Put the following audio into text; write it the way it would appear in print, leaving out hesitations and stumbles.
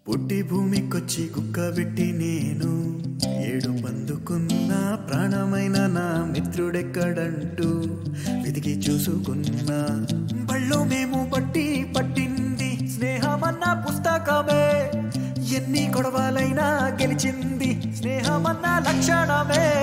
పుట్టి భూమికొచ్చి కుక్క పెట్టి నేను ఏడు పందుకున్న ప్రాణమైన నా మిత్రుడెక్కడంటూ వెతికి చూసుకున్నా. బళ్ళో మేము పట్టింది స్నేహమన్న పుస్తకమే, ఎన్ని గొడవలైనా గెలిచింది స్నేహమన్న లక్షణమే.